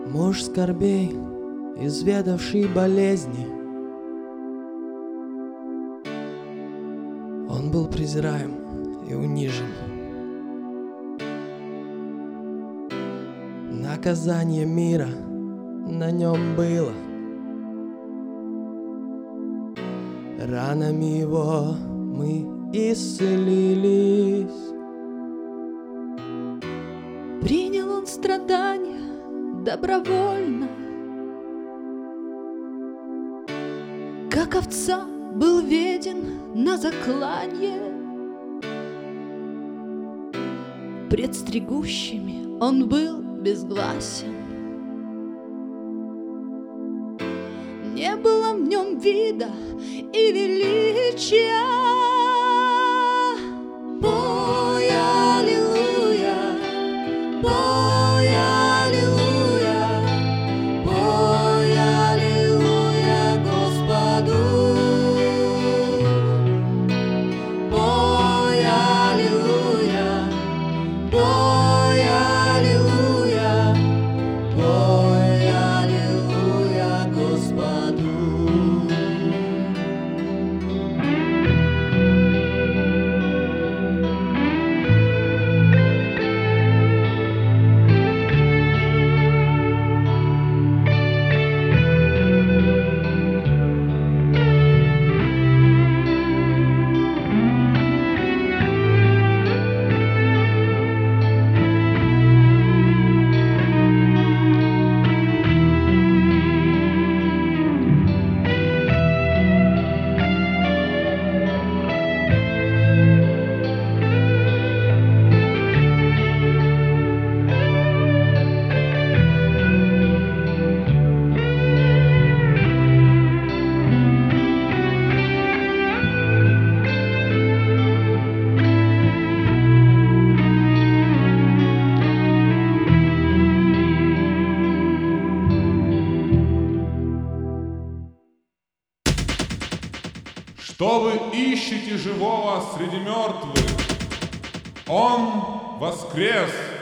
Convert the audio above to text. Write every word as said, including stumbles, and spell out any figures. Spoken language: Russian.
Муж скорбей, изведавший болезни, он был презираем и унижен. Наказание мира на нем было, ранами его мы исцелились. Принял он страдания добровольно, как овца был веден на закланье. Пред стригущими он был безгласен, не было в нем вида и величия. Пой аллилуйя, пой аллилуйя, пой аллилуйя Господу. Пой аллилуйя, пой аллилуйя, пой аллилуйя Господу. Что вы ищете живого среди мертвых? Он воскрес!